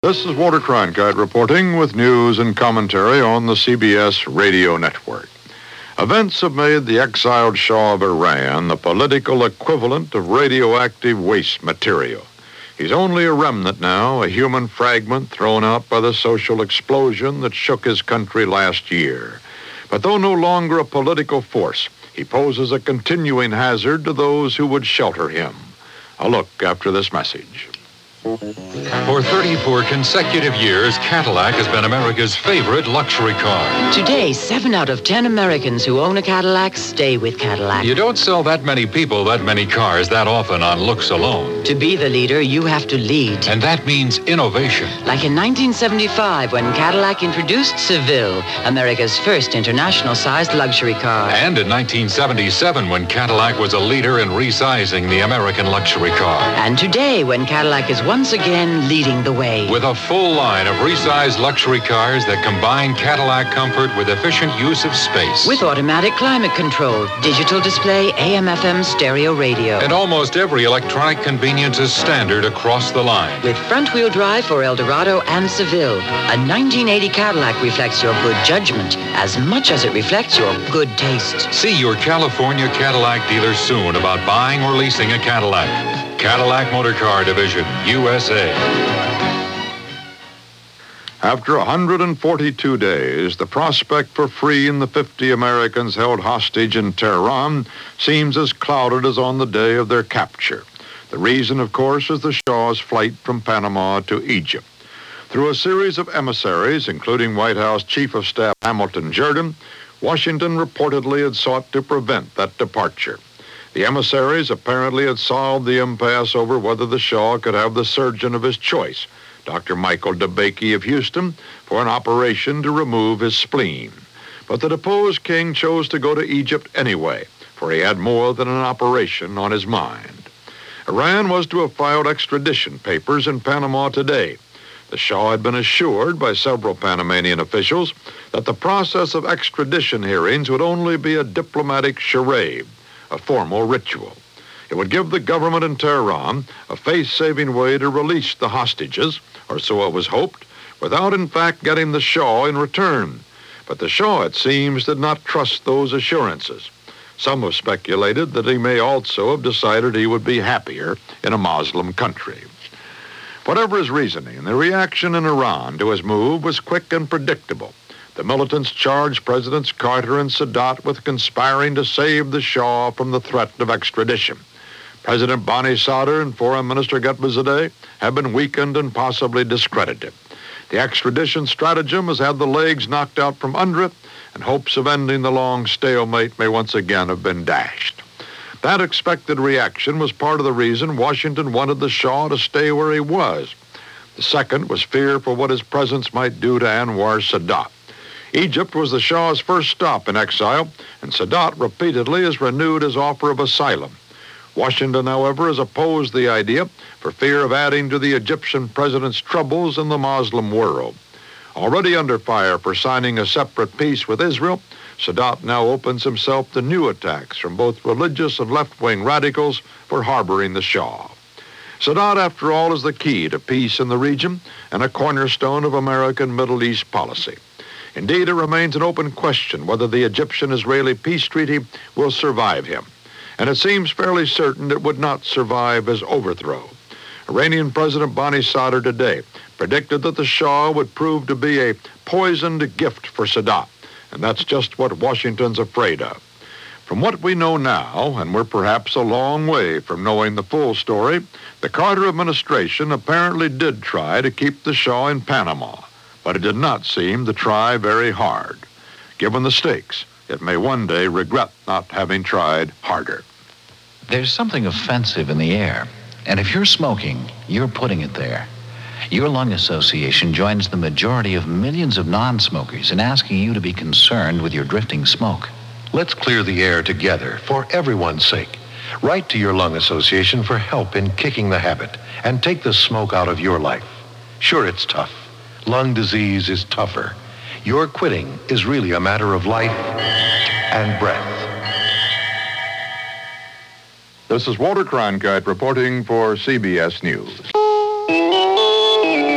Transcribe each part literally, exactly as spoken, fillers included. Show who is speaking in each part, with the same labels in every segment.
Speaker 1: This is Walter Cronkite reporting with news and commentary on the C B S radio network. Events have made the exiled Shah of Iran the political equivalent of radioactive waste material. He's only a remnant now, a human fragment thrown out by the social explosion that shook his country last year. But though no longer a political force, he poses a continuing hazard to those who would shelter him. A look after this message.
Speaker 2: For thirty-four consecutive years, Cadillac has been America's favorite luxury car.
Speaker 3: Today, seven out of ten Americans who own a Cadillac stay with Cadillac.
Speaker 2: You don't sell that many people that many cars that often on looks alone.
Speaker 3: To be the leader, you have to lead.
Speaker 2: And that means innovation.
Speaker 3: Like in nineteen seventy-five, when Cadillac introduced Seville, America's first international-sized luxury car.
Speaker 2: And in nineteen seventy-seven, when Cadillac was a leader in resizing the American luxury car.
Speaker 3: And today, when Cadillac is once again leading the way.
Speaker 2: With a full line of resized luxury cars that combine Cadillac comfort with efficient use of space.
Speaker 3: With automatic climate control, digital display, A M F M stereo radio.
Speaker 2: And almost every electronic convenience is standard across the line.
Speaker 3: With front-wheel drive for Eldorado and Seville, a nineteen eighty Cadillac reflects your good judgment as much as it reflects your good taste.
Speaker 2: See your California Cadillac dealer soon about buying or leasing a Cadillac. Cadillac Motor Car Division, U S A.
Speaker 1: After one hundred forty-two days, the prospect for freeing the fifty Americans held hostage in Tehran seems as clouded as on the day of their capture. The reason, of course, is the Shah's flight from Panama to Egypt. Through a series of emissaries, including White House Chief of Staff Hamilton Jordan, Washington reportedly had sought to prevent that departure. The emissaries apparently had solved the impasse over whether the Shah could have the surgeon of his choice, Doctor Michael DeBakey of Houston, for an operation to remove his spleen. But the deposed king chose to go to Egypt anyway, for he had more than an operation on his mind. Iran was to have filed extradition papers in Panama today. The Shah had been assured by several Panamanian officials that the process of extradition hearings would only be a diplomatic charade, a formal ritual. It would give the government in Tehran a face-saving way to release the hostages, or so it was hoped, without in fact getting the Shah in return. But the Shah, it seems, did not trust those assurances. Some have speculated that he may also have decided he would be happier in a Muslim country. Whatever his reasoning, the reaction in Iran to his move was quick and predictable. The militants charged Presidents Carter and Sadat with conspiring to save the Shah from the threat of extradition. President Bani Sadr and Foreign Minister Ghebreigzadeh have been weakened and possibly discredited. The extradition stratagem has had the legs knocked out from under it, and hopes of ending the long stalemate may once again have been dashed. That expected reaction was part of the reason Washington wanted the Shah to stay where he was. The second was fear for what his presence might do to Anwar Sadat. Egypt was the Shah's first stop in exile, and Sadat repeatedly has renewed his offer of asylum. Washington, however, has opposed the idea for fear of adding to the Egyptian president's troubles in the Muslim world. Already under fire for signing a separate peace with Israel, Sadat now opens himself to new attacks from both religious and left-wing radicals for harboring the Shah. Sadat, after all, is the key to peace in the region and a cornerstone of American Middle East policy. Indeed, it remains an open question whether the Egyptian-Israeli peace treaty will survive him, and it seems fairly certain it would not survive his overthrow. Iranian President Bani Sadr today predicted that the Shah would prove to be a poisoned gift for Sadat, and that's just what Washington's afraid of. From what we know now, and we're perhaps a long way from knowing the full story, the Carter administration apparently did try to keep the Shah in Panama, but it did not seem to try very hard. Given the stakes, it may one day regret not having tried harder.
Speaker 4: There's something offensive in the air, and if you're smoking, you're putting it there. Your Lung Association joins the majority of millions of non-smokers in asking you to be concerned with your drifting smoke.
Speaker 5: Let's clear the air together for everyone's sake. Write to your Lung Association for help in kicking the habit and take the smoke out of your life. Sure, it's tough. Lung disease is tougher. Your quitting is really a matter of life and breath.
Speaker 1: This is Walter Cronkite reporting for C B S News.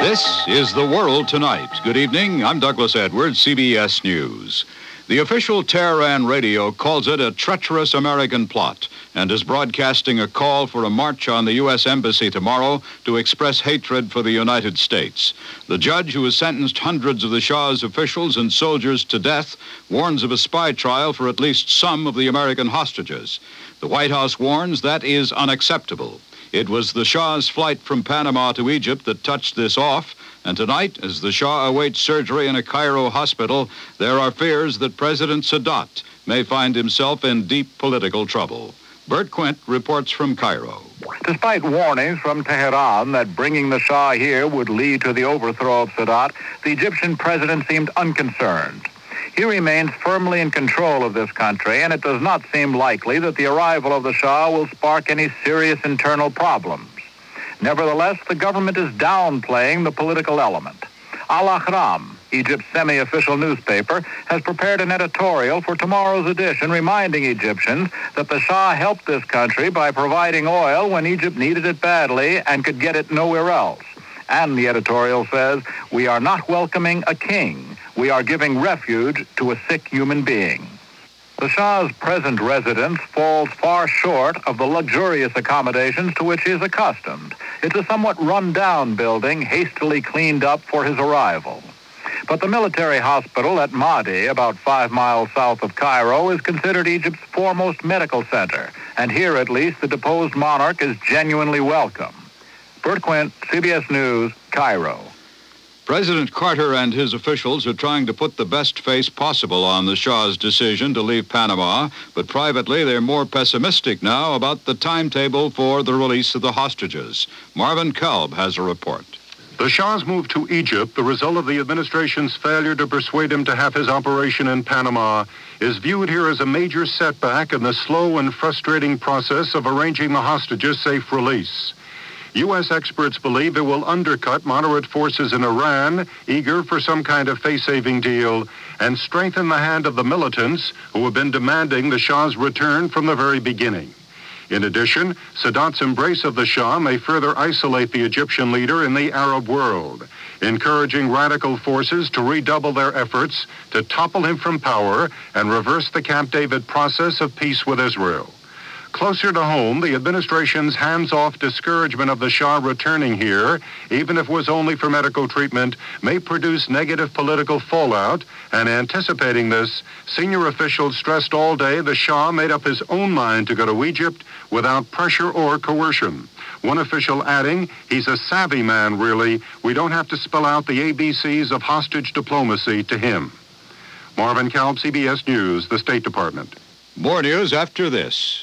Speaker 6: This is The World Tonight. Good evening. I'm Douglas Edwards, C B S News. The official Tehran radio calls it a treacherous American plot and is broadcasting a call for a march on the U S Embassy tomorrow to express hatred for the United States. The judge who has sentenced hundreds of the Shah's officials and soldiers to death warns of a spy trial for at least some of the American hostages. The White House warns that is unacceptable. It was the Shah's flight from Panama to Egypt that touched this off, and tonight, as the Shah awaits surgery in a Cairo hospital, there are fears that President Sadat may find himself in deep political trouble. Bert Quint reports from Cairo.
Speaker 7: Despite warnings from Tehran that bringing the Shah here would lead to the overthrow of Sadat, the Egyptian president seemed unconcerned. He remains firmly in control of this country, and it does not seem likely that the arrival of the Shah will spark any serious internal problems. Nevertheless, the government is downplaying the political element. Al-Ahram, Egypt's semi-official newspaper, has prepared an editorial for tomorrow's edition reminding Egyptians that the Shah helped this country by providing oil when Egypt needed it badly and could get it nowhere else. And the editorial says, "We are not welcoming a king. We are giving refuge to a sick human being." The Shah's present residence falls far short of the luxurious accommodations to which he is accustomed. It's a somewhat run-down building, hastily cleaned up for his arrival. But the military hospital at Mahdi, about five miles south of Cairo, is considered Egypt's foremost medical center, and here at least the deposed monarch is genuinely welcome. Bert Quint, C B S News, Cairo.
Speaker 6: President Carter and his officials are trying to put the best face possible on the Shah's decision to leave Panama, but privately they're more pessimistic now about the timetable for the release of the hostages. Marvin Kalb has a report.
Speaker 5: The Shah's move to Egypt, the result of the administration's failure to persuade him to have his operation in Panama, is viewed here as a major setback in the slow and frustrating process of arranging the hostages' safe release. U S experts believe it will undercut moderate forces in Iran, eager for some kind of face-saving deal, and strengthen the hand of the militants who have been demanding the Shah's return from the very beginning. In addition, Sadat's embrace of the Shah may further isolate the Egyptian leader in the Arab world, encouraging radical forces to redouble their efforts to topple him from power and reverse the Camp David process of peace with Israel. Closer to home, the administration's hands-off discouragement of the Shah returning here, even if it was only for medical treatment, may produce negative political fallout, and anticipating this, senior officials stressed all day the Shah made up his own mind to go to Egypt without pressure or coercion. One official adding, "He's a savvy man, really. We don't have to spell out the A B Cs of hostage diplomacy to him." Marvin Kalb, C B S News, the State Department.
Speaker 6: More news after this.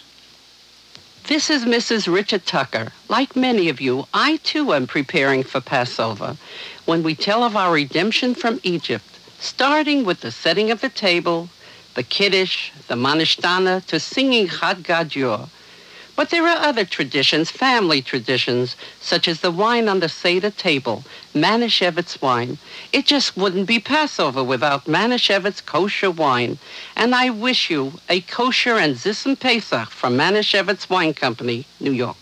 Speaker 8: This is Missus Richard Tucker. Like many of you, I too am preparing for Passover when we tell of our redemption from Egypt, starting with the setting of the table, the Kiddush, the Manishtana, to singing Chad Gadyor. But there are other traditions, family traditions, such as the wine on the Seder table, Manischewitz wine. It just wouldn't be Passover without Manischewitz kosher wine. And I wish you a kosher and Zissim Pesach from Manischewitz Wine Company, New York.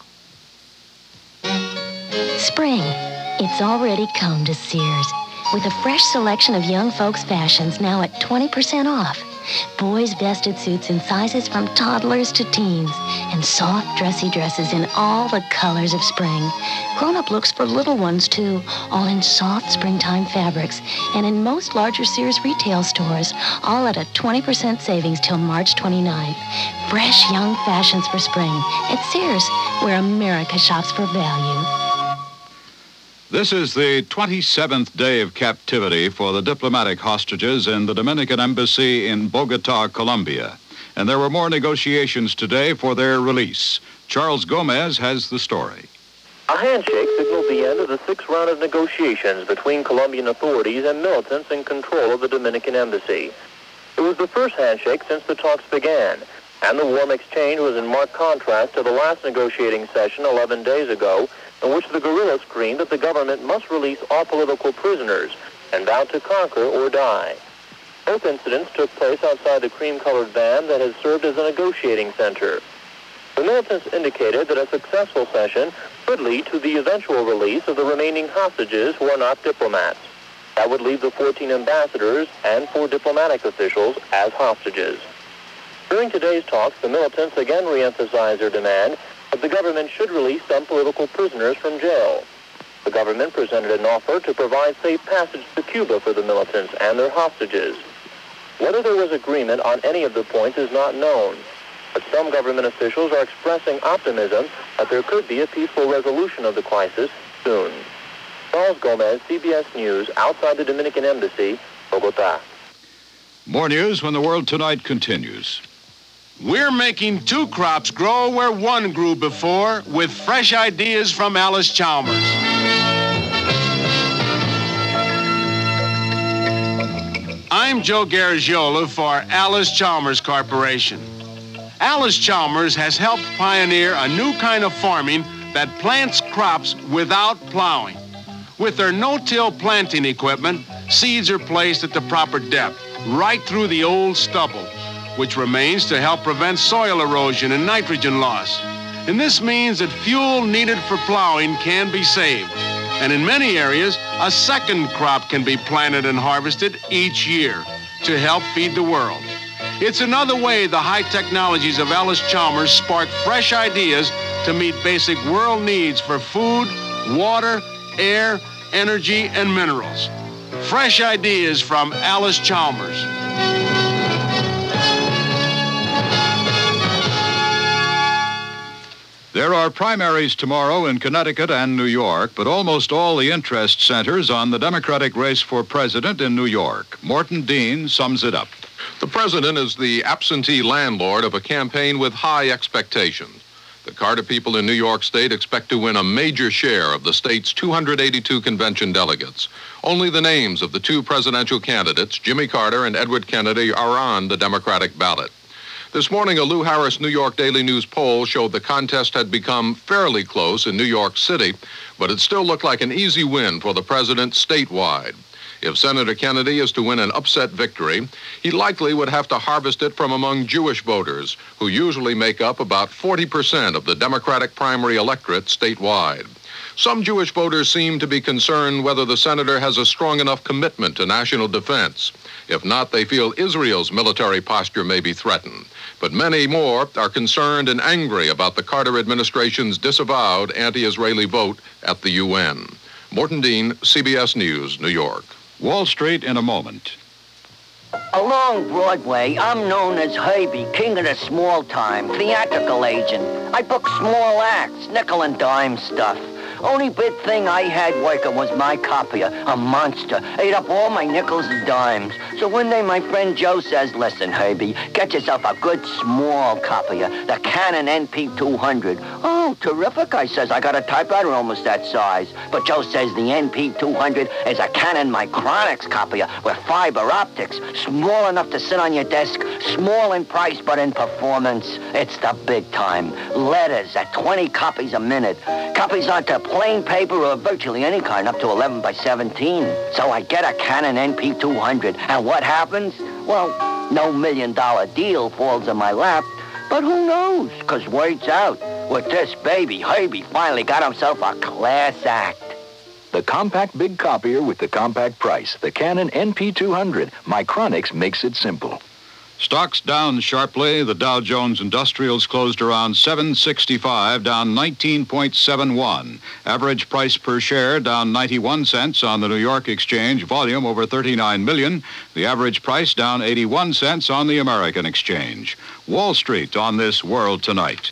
Speaker 9: Spring. It's already come to Sears, with a fresh selection of young folks' fashions now at twenty percent off. Boys' vested suits in sizes from toddlers to teens, and soft, dressy dresses in all the colors of spring. Grown-up looks for little ones, too, all in soft springtime fabrics, and in most larger Sears retail stores, all at a twenty percent savings till March twenty-ninth. Fresh, young fashions for spring at Sears, where America shops for value.
Speaker 6: This is the twenty-seventh day of captivity for the diplomatic hostages in the Dominican Embassy in Bogota, Colombia. And there were more negotiations today for their release. Charles Gomez has the story.
Speaker 10: A handshake signaled the end of the sixth round of negotiations between Colombian authorities and militants in control of the Dominican Embassy. It was the first handshake since the talks began, and the warm exchange was in marked contrast to the last negotiating session eleven days ago, in which the guerrillas screamed that the government must release all political prisoners and vowed to conquer or die. Both incidents took place outside the cream-colored van that has served as a negotiating center. The militants indicated that a successful session could lead to the eventual release of the remaining hostages who are not diplomats. That would leave the fourteen ambassadors and four diplomatic officials as hostages. During today's talks, the militants again re-emphasized their demand that the government should release some political prisoners from jail. The government presented an offer to provide safe passage to Cuba for the militants and their hostages. Whether there was agreement on any of the points is not known, but some government officials are expressing optimism that there could be a peaceful resolution of the crisis soon. Charles Gomez, C B S News, outside the Dominican Embassy, Bogota.
Speaker 6: More news when the World Tonight continues.
Speaker 11: We're making two crops grow where one grew before with fresh ideas from Alice Chalmers. I'm Joe Garagiola for Alice Chalmers Corporation. Alice Chalmers has helped pioneer a new kind of farming that plants crops without plowing. With their no-till planting equipment, seeds are placed at the proper depth, right through the old stubble, which remains to help prevent soil erosion and nitrogen loss. And this means that fuel needed for plowing can be saved. And in many areas, a second crop can be planted and harvested each year to help feed the world. It's another way the high technologies of Alice Chalmers spark fresh ideas to meet basic world needs for food, water, air, energy, and minerals. Fresh ideas from Alice Chalmers.
Speaker 6: There are primaries tomorrow in Connecticut and New York, but almost all the interest centers on the Democratic race for president in New York. Morton Dean sums it up.
Speaker 12: The president is the absentee landlord of a campaign with high expectations. The Carter people in New York State expect to win a major share of the state's two hundred eighty-two convention delegates. Only the names of the two presidential candidates, Jimmy Carter and Edward Kennedy, are on the Democratic ballot. This morning, a Lou Harris New York Daily News poll showed the contest had become fairly close in New York City, but it still looked like an easy win for the president statewide. If Senator Kennedy is to win an upset victory, he likely would have to harvest it from among Jewish voters, who usually make up about forty percent of the Democratic primary electorate statewide. Some Jewish voters seem to be concerned whether the senator has a strong enough commitment to national defense. If not, they feel Israel's military posture may be threatened. But many more are concerned and angry about the Carter administration's disavowed anti-Israeli vote at the U N. Morton Dean, C B S News, New York.
Speaker 6: Wall Street in a moment.
Speaker 13: Along Broadway, I'm known as Herbie, king of the small time, theatrical agent. I book small acts, nickel and dime stuff. Only big thing I had working was my copier, a monster. Ate up all my nickels and dimes. So one day my friend Joe says, listen, Herbie, get yourself a good small copier, the Canon N P two hundred. Oh, terrific, I says. I got a typewriter almost that size. But Joe says the N P two hundred is a Canon Micronics copier with fiber optics, small enough to sit on your desk, small in price but in performance. It's the big time. Letters at twenty copies a minute. Copies onto plain paper or virtually any kind up to eleven by seventeen. So I get a Canon N P two hundred, and what happens? Well, no million dollar deal falls in my lap, but who knows? Because word's out. With this baby, Herbie finally got himself a class act.
Speaker 14: The compact big copier with the compact price, the Canon N P two hundred. Micronics makes it simple.
Speaker 6: Stocks down sharply. The Dow Jones Industrials closed around seven sixty-five, down nineteen point seven one. Average price per share down ninety-one cents on the New York Exchange. Volume over thirty-nine million. The average price down eighty-one cents on the American Exchange. Wall Street on this World Tonight.